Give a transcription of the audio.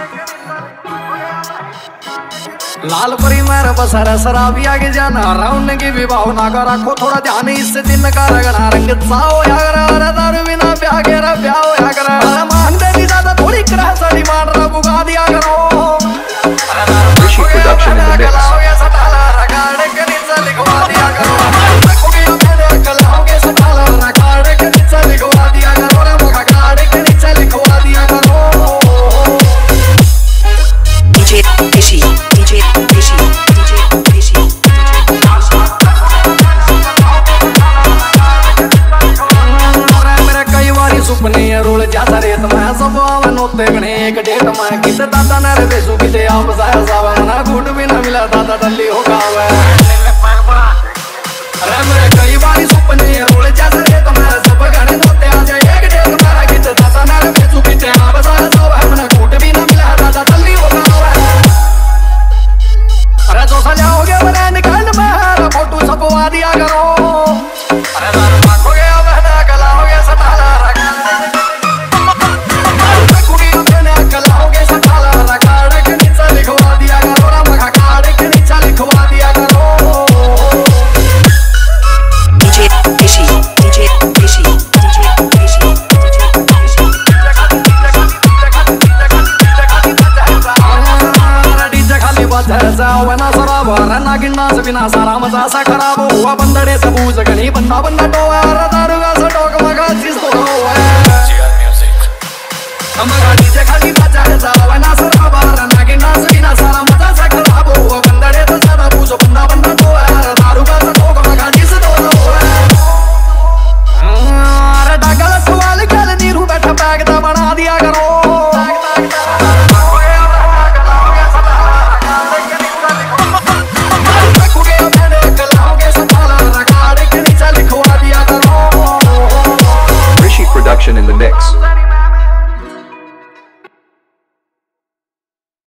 लाल परी मेरे बसर शराबी आगे जाना राउंड की भी भावना का रखो थोड़ा ध्यान इससे दिन का रगड़ा रंग साओ यार दारू बिना ब्याह के ब्याह होया कर मान दे ज्यादा थोड़ी करा साड़ी मार रहा बुगा दिया करो Rishi Production in the mix. एक डेट में किते दादा ने बेसु किते आप साया सावा ना घूट भी ना मिला दादा दल्ली हो गावे अरे मेरे कई बारी सपने रोले जैसे रे तो मैं सब गाने होते आ जाए एक डेट मेरा किते दादा ने बेसु किते आप साया सावा ना घूट भी ना मिला दादा दल्ली हो गावे अरे जो सजाओगे बने निकाल में फोटो छपवा दिया करो अरे मार हो गया बहना गला हो गया सताला रखा बिना सारा मजा सा खराब हुआ बंदड़े से बूझ गनी बंदा बंदा टोआ दारूगा से टोक मगा चीज तो हुआ हम डीजे खाली बजा है सारा ना सरा बार ना के नाच बिना सारा मजा सा खराब हुआ बंदड़े से सारा बूझ बंदा बंदा टोआ दारूगा से टोक मगा चीज तो हुआ अरे डगल सवाल कल नीरू बैठा बैग दा बना दिया करो Production in the mix.